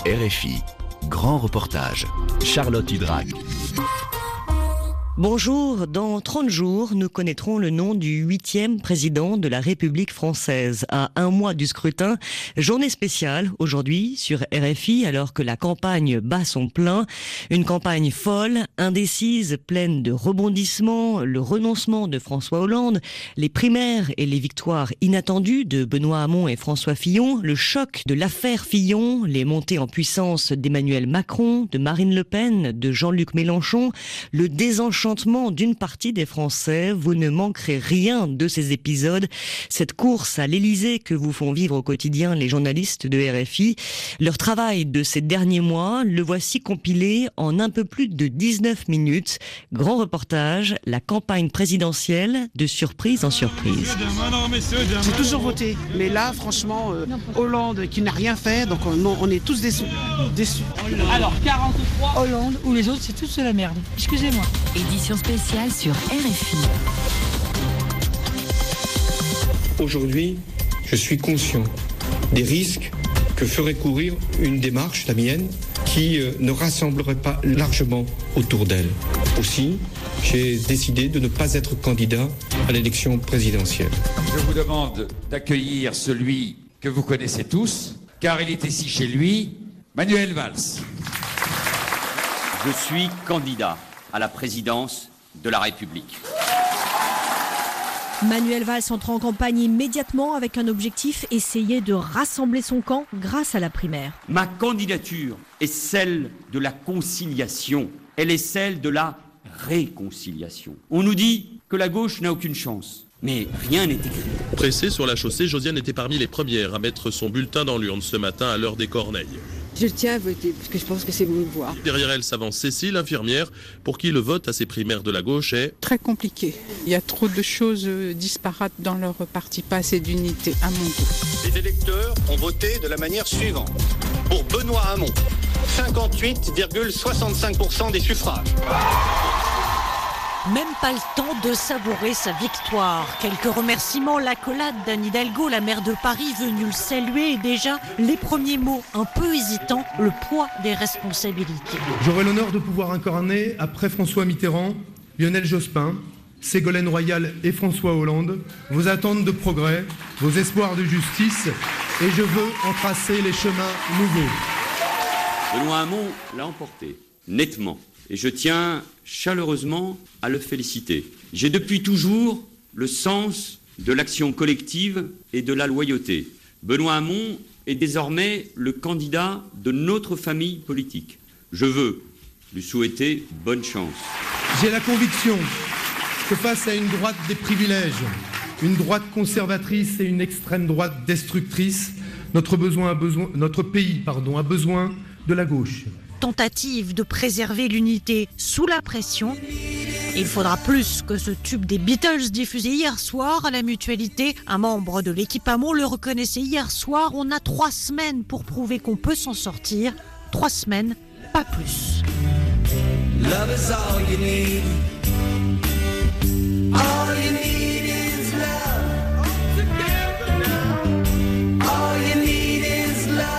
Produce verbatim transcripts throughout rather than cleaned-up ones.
R F I, grand reportage, Charlotte Hydrac. Bonjour, dans trente jours, nous connaîtrons le nom du huitième président de la République française. À un mois du scrutin, journée spéciale aujourd'hui sur R F I alors que la campagne bat son plein. Une campagne folle, indécise, pleine de rebondissements, le renoncement de François Hollande, les primaires et les victoires inattendues de Benoît Hamon et François Fillon, le choc de l'affaire Fillon, les montées en puissance d'Emmanuel Macron, de Marine Le Pen, de Jean-Luc Mélenchon, le désenchantement d'une partie des Français. Vous ne manquerez rien de ces épisodes. Cette course à l'Élysée que vous font vivre au quotidien les journalistes de R F I. Leur travail de ces derniers mois, le voici compilé en un peu plus de dix-neuf minutes. Grand reportage, la campagne présidentielle de surprise en surprise. J'ai toujours voté, mais là, franchement, euh, Hollande qui n'a rien fait, donc on, on est tous déçus. déçus. Alors, quarante-trois Hollande ou les autres, c'est tous de la merde. Excusez-moi. Édition spéciale sur R F I. Aujourd'hui, je suis conscient des risques que ferait courir une démarche, la mienne, qui euh, ne rassemblerait pas largement autour d'elle. Aussi, j'ai décidé de ne pas être candidat à l'élection présidentielle. Je vous demande d'accueillir celui que vous connaissez tous, car il est ici chez lui, Manuel Valls. Je suis candidat à la présidence de la République. Manuel Valls entre en campagne immédiatement avec un objectif, essayer de rassembler son camp grâce à la primaire. Ma candidature est celle de la conciliation, elle est celle de la réconciliation. On nous dit que la gauche n'a aucune chance, mais rien n'est écrit. Pressée sur la chaussée, Josiane était parmi les premières à mettre son bulletin dans l'urne ce matin à l'heure des corneilles. Je tiens à voter parce que je pense que c'est bon de voir. Derrière elle s'avance Cécile, infirmière, pour qui le vote à ces primaires de la gauche est très compliqué. Il y a trop de choses disparates dans leur parti, pas assez d'unité à mon goût. Les électeurs ont voté de la manière suivante. Pour Benoît Hamon, cinquante-huit virgule soixante-cinq pour cent des suffrages. Même pas le temps de savourer sa victoire. Quelques remerciements, l'accolade d'Anne Hidalgo, la maire de Paris, venue le saluer, et déjà les premiers mots un peu hésitants, le poids des responsabilités. J'aurai l'honneur de pouvoir incarner, après François Mitterrand, Lionel Jospin, Ségolène Royal et François Hollande, vos attentes de progrès, vos espoirs de justice, et je veux en tracer les chemins nouveaux. Benoît Hamon l'a emporté, nettement. Et je tiens chaleureusement à le féliciter. J'ai depuis toujours le sens de l'action collective et de la loyauté. Benoît Hamon est désormais le candidat de notre famille politique. Je veux lui souhaiter bonne chance. J'ai la conviction que face à une droite des privilèges, une droite conservatrice et une extrême droite destructrice, notre, besoin a besoin, notre pays pardon, a besoin de la gauche. Tentative de préserver l'unité sous la pression. Il faudra plus que ce tube des Beatles diffusé hier soir à la Mutualité. Un membre de l'équipe Hamon le reconnaissait hier soir. On a trois semaines pour prouver qu'on peut s'en sortir. Trois semaines, pas plus. Love is all you need. All you need is love. Together now. All you need is love.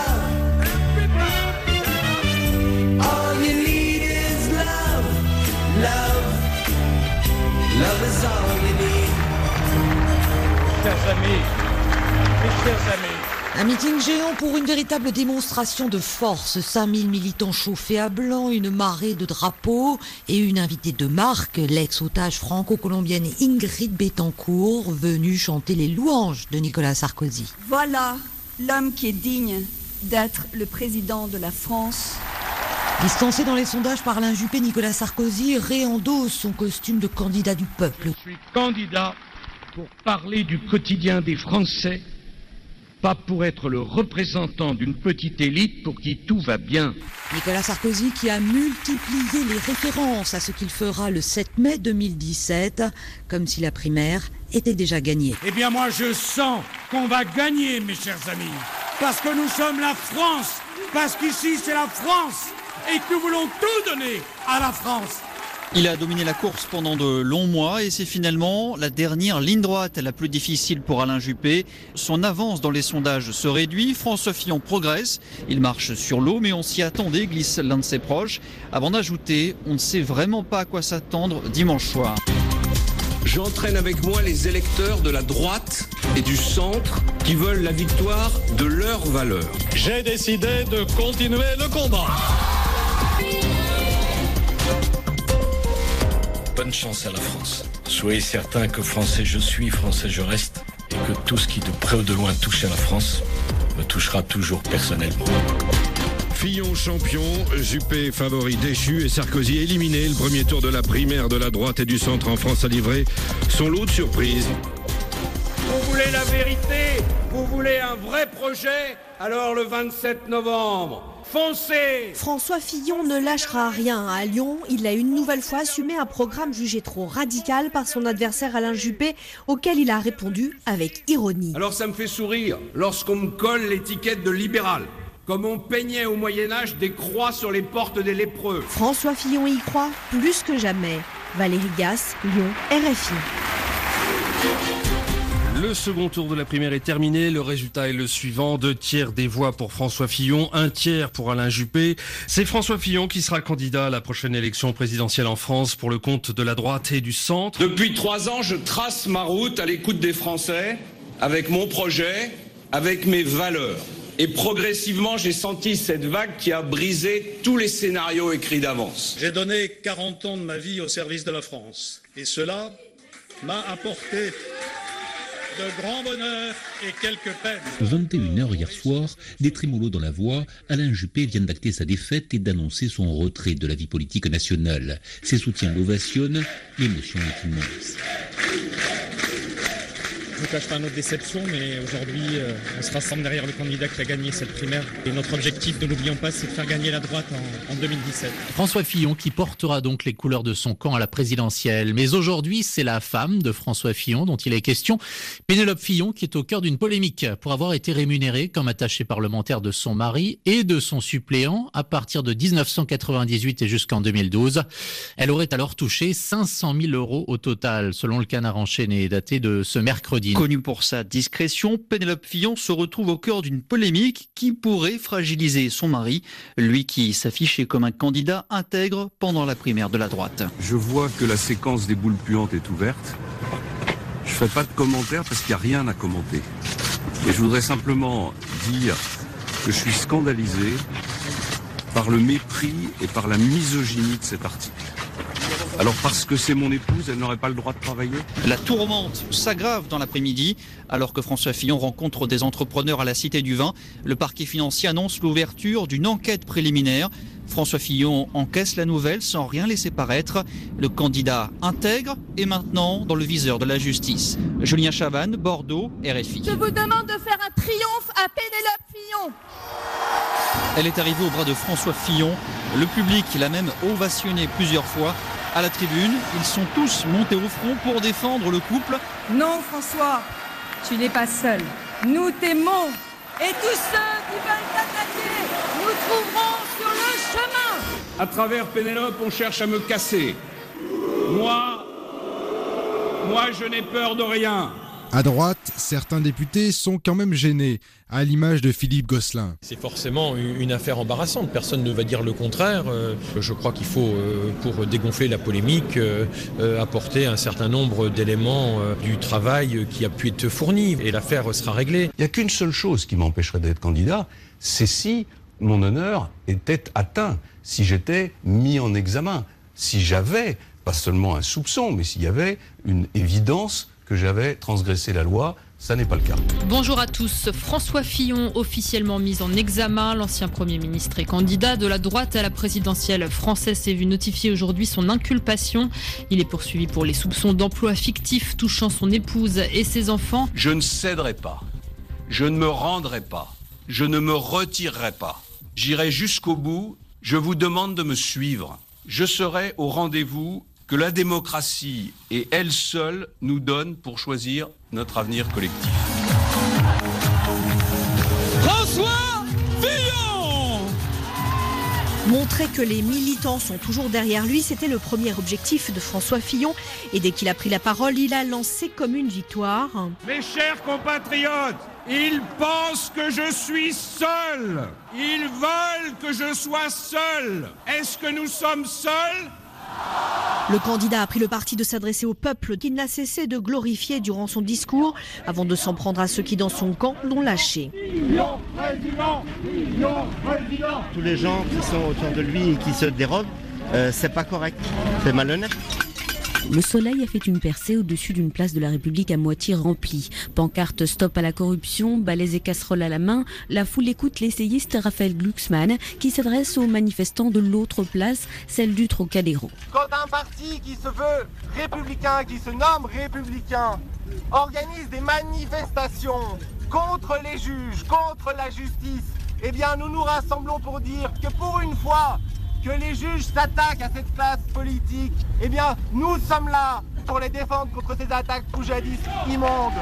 Love is all you need. Chers amis, mes chers amis. Un meeting géant pour une véritable démonstration de force. cinq mille militants chauffés à blanc, une marée de drapeaux et une invitée de marque, l'ex-otage franco-colombienne Ingrid Betancourt, venue chanter les louanges de Nicolas Sarkozy. Voilà l'homme qui est digne d'être le président de la France. Distancé dans les sondages par Alain Juppé, Nicolas Sarkozy réendosse son costume de candidat du peuple. Je suis candidat pour parler du quotidien des Français, pas pour être le représentant d'une petite élite pour qui tout va bien. Nicolas Sarkozy qui a multiplié les références à ce qu'il fera le sept mai deux mille dix-sept, comme si la primaire était déjà gagnée. Eh bien moi je sens qu'on va gagner, mes chers amis, parce que nous sommes la France, parce qu'ici c'est la France, et que nous voulons tout donner à la France. Il a dominé la course pendant de longs mois et c'est finalement la dernière ligne droite la plus difficile pour Alain Juppé. Son avance dans les sondages se réduit, François Fillon progresse, il marche sur l'eau mais on s'y attendait, glisse l'un de ses proches. Avant d'ajouter, on ne sait vraiment pas à quoi s'attendre dimanche soir. J'entraîne avec moi les électeurs de la droite et du centre qui veulent la victoire de leurs valeurs. J'ai décidé de continuer le combat. Bonne chance à la France. Soyez certain que français je suis, français je reste, et que tout ce qui de près ou de loin touche à la France me touchera toujours personnellement. Fillon champion, Juppé favori déchu et Sarkozy éliminé. Le premier tour de la primaire de la droite et du centre en France a livré son lot de surprises. Vous voulez la vérité? Vous voulez un vrai projet? Alors le vingt-sept novembre, foncez! François Fillon ne lâchera rien. À Lyon, il a une nouvelle fois assumé un programme jugé trop radical par son adversaire Alain Juppé, auquel il a répondu avec ironie. Alors ça me fait sourire lorsqu'on me colle l'étiquette de libéral, comme on peignait au Moyen-Âge des croix sur les portes des lépreux. François Fillon y croit plus que jamais. Valérie Gasse, Lyon, R F I. Le second tour de la primaire est terminé. Le résultat est le suivant. Deux tiers des voix pour François Fillon, un tiers pour Alain Juppé. C'est François Fillon qui sera candidat à la prochaine élection présidentielle en France pour le compte de la droite et du centre. Depuis trois ans, je trace ma route à l'écoute des Français, avec mon projet, avec mes valeurs. Et progressivement, j'ai senti cette vague qui a brisé tous les scénarios écrits d'avance. J'ai donné quarante ans de ma vie au service de la France. Et cela m'a apporté de grands bonheurs et quelques peines. vingt et une heures hier soir, des trémolos dans la voix, Alain Juppé vient d'acter sa défaite et d'annoncer son retrait de la vie politique nationale. Ses soutiens l'ovationnent, l'émotion est immense. Je ne vous cache pas notre déception, mais aujourd'hui, euh, on se rassemble derrière le candidat qui a gagné cette primaire. Et notre objectif, ne l'oublions pas, c'est de faire gagner la droite en, en deux mille dix-sept. François Fillon qui portera donc les couleurs de son camp à la présidentielle. Mais aujourd'hui, c'est la femme de François Fillon dont il est question, Pénélope Fillon, qui est au cœur d'une polémique pour avoir été rémunérée comme attachée parlementaire de son mari et de son suppléant à partir de dix-neuf cent quatre-vingt-dix-huit et jusqu'en deux mille douze. Elle aurait alors touché cinq cent mille euros au total, selon le Canard enchaîné daté de ce mercredi. Connue pour sa discrétion, Pénélope Fillon se retrouve au cœur d'une polémique qui pourrait fragiliser son mari, lui qui s'affichait comme un candidat intègre pendant la primaire de la droite. Je vois que la séquence des boules puantes est ouverte. Je ne fais pas de commentaires parce qu'il n'y a rien à commenter. Et je voudrais simplement dire que je suis scandalisé par le mépris et par la misogynie de cet article. Alors parce que c'est mon épouse, elle n'aurait pas le droit de travailler? La tourmente s'aggrave dans l'après-midi. Alors que François Fillon rencontre des entrepreneurs à la Cité du Vin, le parquet financier annonce l'ouverture d'une enquête préliminaire. François Fillon encaisse la nouvelle sans rien laisser paraître. Le candidat intègre est maintenant dans le viseur de la justice. Julien Chavannes, Bordeaux, R F I. Je vous demande de faire un triomphe à Pénélope Fillon. Elle est arrivée au bras de François Fillon. Le public l'a même ovationné plusieurs fois. À la tribune, ils sont tous montés au front pour défendre le couple. Non, François, tu n'es pas seul. Nous t'aimons. Et tous ceux qui veulent t'attaquer, nous trouverons sur le chemin. À travers Pénélope, on cherche à me casser. Moi, moi, je n'ai peur de rien. À droite, certains députés sont quand même gênés, à l'image de Philippe Gosselin. C'est forcément une affaire embarrassante, personne ne va dire le contraire. Je crois qu'il faut, pour dégonfler la polémique, apporter un certain nombre d'éléments du travail qui a pu être fourni et l'affaire sera réglée. Il n'y a qu'une seule chose qui m'empêcherait d'être candidat, c'est si mon honneur était atteint, si j'étais mis en examen, si j'avais, pas seulement un soupçon, mais s'il y avait une évidence que j'avais transgressé la loi. Ça n'est pas le cas. Bonjour à tous. François Fillon, officiellement mis en examen. L'ancien Premier ministre et candidat de la droite à la présidentielle française s'est vu notifier aujourd'hui son inculpation. Il est poursuivi pour les soupçons d'emploi fictif touchant son épouse et ses enfants. Je ne céderai pas. Je ne me rendrai pas. Je ne me retirerai pas. J'irai jusqu'au bout. Je vous demande de me suivre. Je serai au rendez-vous que la démocratie et elle seule nous donne pour choisir notre avenir collectif. François Fillon, Montrer que les militants sont toujours derrière lui, c'était le premier objectif de François Fillon. Et dès qu'il a pris la parole, il a lancé comme une victoire. Mes chers compatriotes, ils pensent que je suis seul. Ils veulent que je sois seul. Est-ce que nous sommes seuls ? Le candidat a pris le parti de s'adresser au peuple qu'il n'a cessé de glorifier durant son discours avant de s'en prendre à ceux qui dans son camp l'ont lâché. Tous les gens qui sont autour de lui et qui se dérobent, euh, c'est pas correct, c'est malhonnête. Le soleil a fait une percée au-dessus d'une place de la République à moitié remplie. Pancarte stop à la corruption, balais et casseroles à la main, la foule écoute l'essayiste Raphaël Glucksmann qui s'adresse aux manifestants de l'autre place, celle du Trocadéro. Quand un parti qui se veut républicain, qui se nomme républicain, organise des manifestations contre les juges, contre la justice, eh bien nous nous rassemblons pour dire que pour une fois que les juges s'attaquent à cette classe politique, eh bien, nous sommes là pour les défendre contre ces attaques poujadistes immondes.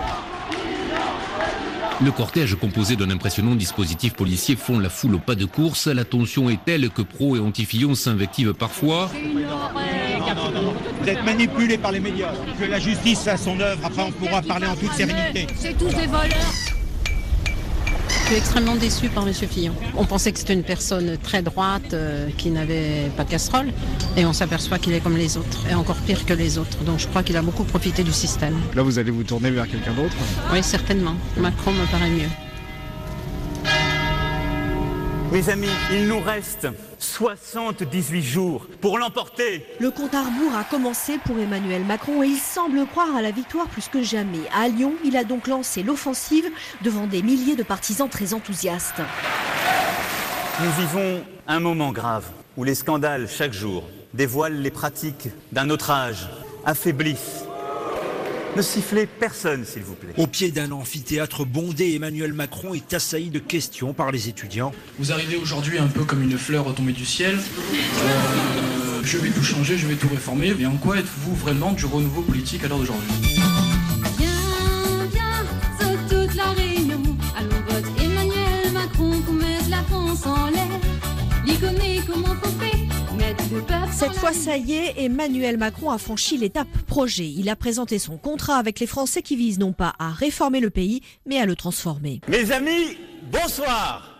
Le cortège composé d'un impressionnant dispositif policier fond la foule au pas de course. La tension est telle que pro et anti-Fillon s'invectivent parfois. Vous êtes manipulés par les médias. Que la justice fasse son œuvre, après on pourra parler en toute sérénité. C'est tous des voleurs. Je suis extrêmement déçue par M. Fillon. On pensait que c'était une personne très droite, euh, qui n'avait pas de casserole, et on s'aperçoit qu'il est comme les autres, et encore pire que les autres. Donc je crois qu'il a beaucoup profité du système. Là, vous allez vous tourner vers quelqu'un d'autre ? Oui, certainement. Macron me paraît mieux. Mes amis, il nous reste soixante-dix-huit jours pour l'emporter. Le compte à rebours a commencé pour Emmanuel Macron et il semble croire à la victoire plus que jamais. À Lyon, il a donc lancé l'offensive devant des milliers de partisans très enthousiastes. Nous vivons un moment grave où les scandales, chaque jour, dévoilent les pratiques d'un autre âge, affaiblissent. Ne sifflez personne, s'il vous plaît. Au pied d'un amphithéâtre bondé, Emmanuel Macron est assailli de questions par les étudiants. Vous arrivez aujourd'hui un peu comme une fleur tombée du ciel. Euh, je vais tout changer, je vais tout réformer. Mais en quoi êtes-vous vraiment du renouveau politique à l'heure d'aujourd'hui ? Viens, viens, saute toute la réunion. Allons vote Emmanuel Macron pour mettre la France en l'air. L'icône comment faut faire. Cette fois, ça y est, Emmanuel Macron a franchi l'étape projet. Il a présenté son contrat avec les Français qui vise non pas à réformer le pays, mais à le transformer. Mes amis, bonsoir.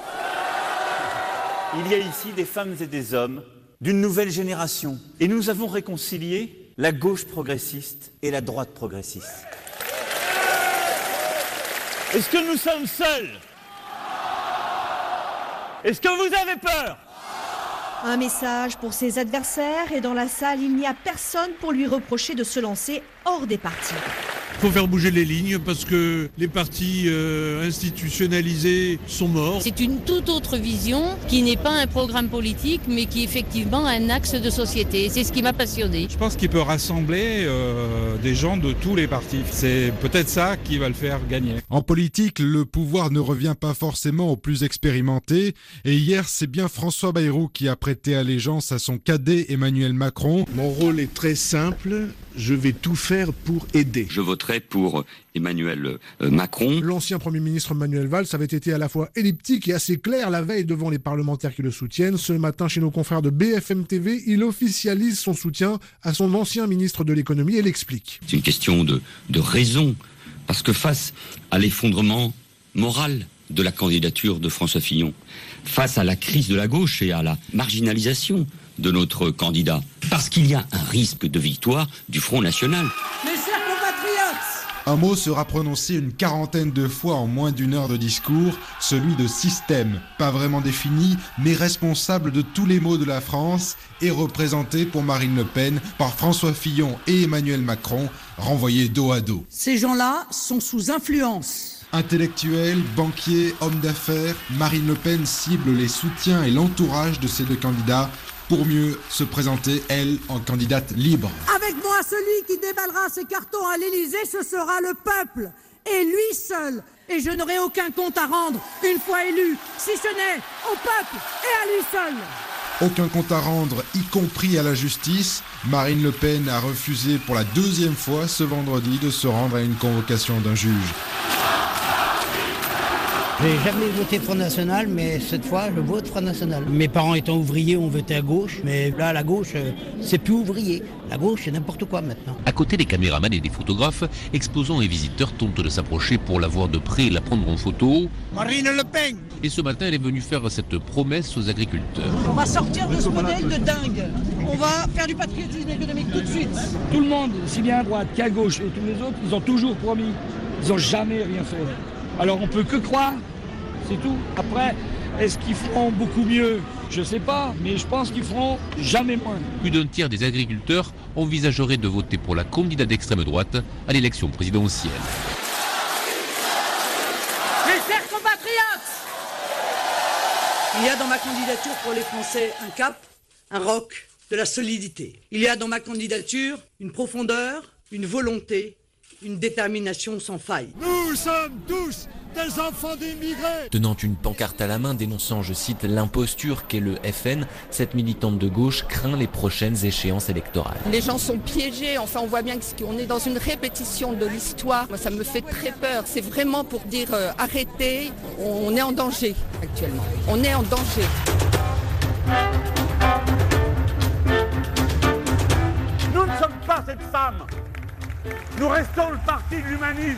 Il y a ici des femmes et des hommes d'une nouvelle génération. Et nous avons réconcilié la gauche progressiste et la droite progressiste. Est-ce que nous sommes seuls ? Est-ce que vous avez peur ? Un message pour ses adversaires et dans la salle, il n'y a personne pour lui reprocher de se lancer hors des partis. Il faut faire bouger les lignes parce que les partis euh, institutionnalisés sont morts. C'est une toute autre vision qui n'est pas un programme politique mais qui est effectivement un axe de société. C'est ce qui m'a passionné. Je pense qu'il peut rassembler euh, des gens de tous les partis. C'est peut-être ça qui va le faire gagner. En politique, le pouvoir ne revient pas forcément aux plus expérimentés. Et hier, c'est bien François Bayrou qui a prêté allégeance à son cadet Emmanuel Macron. Mon rôle est très simple. Je vais tout faire pour aider. Je voterai pour Emmanuel Macron. L'ancien Premier ministre Manuel Valls avait été à la fois elliptique et assez clair la veille devant les parlementaires qui le soutiennent. Ce matin, chez nos confrères de B F M T V, il officialise son soutien à son ancien ministre de l'économie et l'explique. C'est une question de, de raison, parce que face à l'effondrement moral de la candidature de François Fillon, face à la crise de la gauche et à la marginalisation de notre candidat, parce qu'il y a un risque de victoire du Front National. Mes chers compatriotes, un mot sera prononcé une quarantaine de fois en moins d'une heure de discours, celui de système, pas vraiment défini, mais responsable de tous les maux de la France et représenté pour Marine Le Pen par François Fillon et Emmanuel Macron, renvoyés dos à dos. Ces gens-là sont sous influence. Intellectuels, banquiers, hommes d'affaires, Marine Le Pen cible les soutiens et l'entourage de ces deux candidats pour mieux se présenter, elle, en candidate libre. Avec moi, celui qui déballera ses cartons à l'Élysée, ce sera le peuple, et lui seul. Et je n'aurai aucun compte à rendre une fois élu, si ce n'est au peuple et à lui seul. Aucun compte à rendre, y compris à la justice. Marine Le Pen a refusé pour la deuxième fois ce vendredi de se rendre à une convocation d'un juge. J'ai jamais voté Front National, mais cette fois, je vote Front National. Mes parents étant ouvriers, ont voté à gauche, mais là, la gauche, c'est plus ouvrier. La gauche, c'est n'importe quoi maintenant. À côté des caméramans et des photographes, exposants et visiteurs tentent de s'approcher pour la voir de près et la prendre en photo. Marine Le Pen. Et ce matin, elle est venue faire cette promesse aux agriculteurs. On va sortir de ce modèle de dingue. On va faire du patriotisme économique tout de suite. Tout le monde, aussi bien à droite qu'à gauche et tous les autres, ils ont toujours promis. Ils n'ont jamais rien fait. Alors on peut que croire, c'est tout. Après, est-ce qu'ils feront beaucoup mieux ? Je ne sais pas, mais je pense qu'ils feront jamais moins. Plus d'un tiers des agriculteurs envisageraient de voter pour la candidate d'extrême droite à l'élection présidentielle. Mes chers compatriotes, il y a dans ma candidature pour les Français un cap, un roc, de la solidité. Il y a dans ma candidature une profondeur, une volonté, une détermination sans faille. Nous sommes tous des enfants d'immigrés. Tenant une pancarte à la main dénonçant, je cite, l'imposture qu'est le F N, cette militante de gauche craint les prochaines échéances électorales. Les gens sont piégés, enfin on voit bien qu'on est dans une répétition de l'histoire. Moi ça me fait très peur, c'est vraiment pour dire euh, arrêtez, on est en danger actuellement, on est en danger. Nous ne sommes pas cette femme. Nous restons le parti de l'humanisme.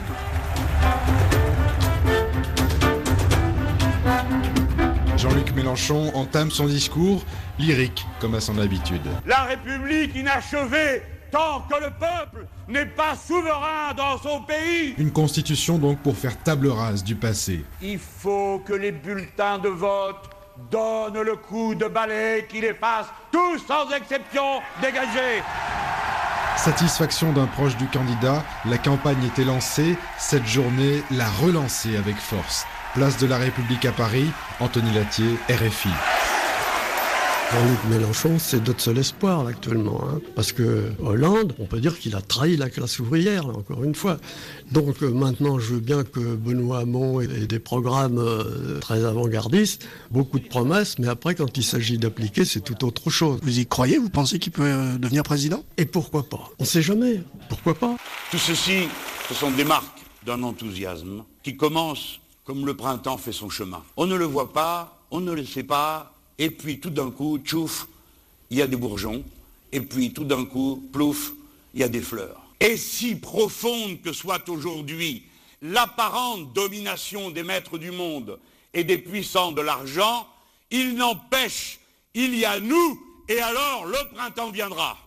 Jean-Luc Mélenchon entame son discours, lyrique comme à son habitude. La République inachevée, tant que le peuple n'est pas souverain dans son pays. Une constitution donc pour faire table rase du passé. Il faut que les bulletins de vote donnent le coup de balai qui les fasse tous sans exception dégagés. Satisfaction d'un proche du candidat, la campagne était lancée, cette journée l'a relancée avec force. Place de la République à Paris, Anthony Latier, R F I. Jean-Luc Mélenchon, c'est notre seul espoir là, actuellement. Hein, parce que Hollande, on peut dire qu'il a trahi la classe ouvrière, là, encore une fois. Donc euh, maintenant, je veux bien que Benoît Hamon ait des programmes euh, très avant-gardistes, beaucoup de promesses, mais après, quand il s'agit d'appliquer, c'est tout autre chose. Vous y croyez ? Vous pensez qu'il peut euh, devenir président ? Et pourquoi pas ? On ne sait jamais. Pourquoi pas ? Tout ceci, ce sont des marques d'un enthousiasme qui commence comme le printemps fait son chemin. On ne le voit pas, on ne le sait pas, et puis tout d'un coup, tchouf, il y a des bourgeons, et puis tout d'un coup, plouf, il y a des fleurs. Et si profonde que soit aujourd'hui l'apparente domination des maîtres du monde et des puissants de l'argent, il n'empêche, il y a nous, et alors le printemps viendra.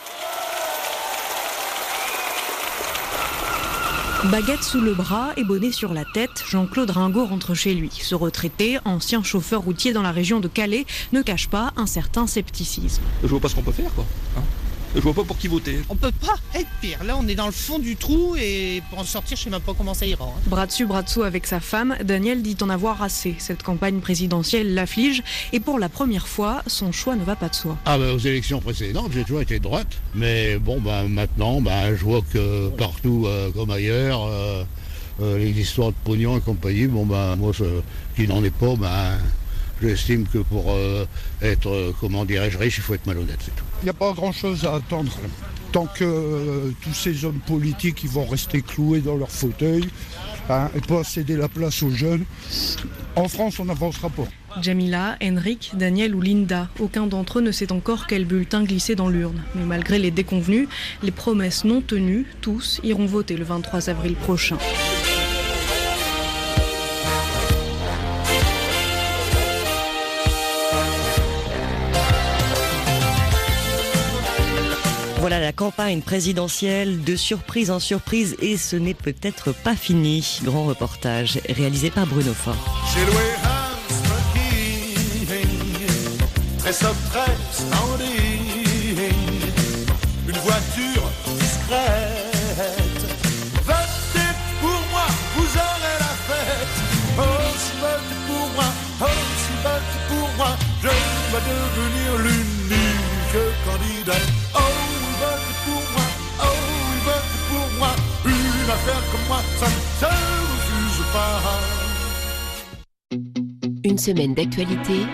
Baguette sous le bras et bonnet sur la tête, Jean-Claude Ringot rentre chez lui. Ce retraité, ancien chauffeur routier dans la région de Calais, ne cache pas un certain scepticisme. Je vois pas ce qu'on peut faire, quoi. Hein, je vois pas pour qui voter. On peut pas être pire. Là, on est dans le fond du trou et pour en sortir, je sais même pas comment ça ira. Hein. Bras dessus, bras dessous avec sa femme, Daniel dit en avoir assez. Cette campagne présidentielle l'afflige et pour la première fois, son choix ne va pas de soi. Ah bah, aux élections précédentes, j'ai toujours été de droite. Mais bon, bah, maintenant, bah, je vois que partout, euh, comme ailleurs, euh, euh, les histoires de pognon et compagnie, bon, bah, moi, je, qui n'en est pas, bah, j'estime que pour euh, être, euh, comment dirais-je, riche, il faut être malhonnête, c'est tout. Il n'y a pas grand-chose à attendre. Tant que euh, tous ces hommes politiques ils vont rester cloués dans leur fauteuil hein, et pas céder la place aux jeunes, en France, on n'avancera pas. Jamila, Henrik, Daniel ou Linda, aucun d'entre eux ne sait encore quel bulletin glisser dans l'urne. Mais malgré les déconvenues, les promesses non tenues, tous iront voter le vingt-trois avril prochain. Voilà la campagne présidentielle de surprise en surprise et ce n'est peut-être pas fini. Grand reportage réalisé par Bruno Faure. J'ai loué un smoking, très sobre, très standing, une voiture discrète. Votez pour moi, vous aurez la fête. Oh, si votez pour moi, oh, si votez pour moi, je dois devenir l'unique candidat. Oh, pour moi, oh oui, vote pour moi, une affaire comme moi, ça ne se refuse pas. Une semaine d'actualité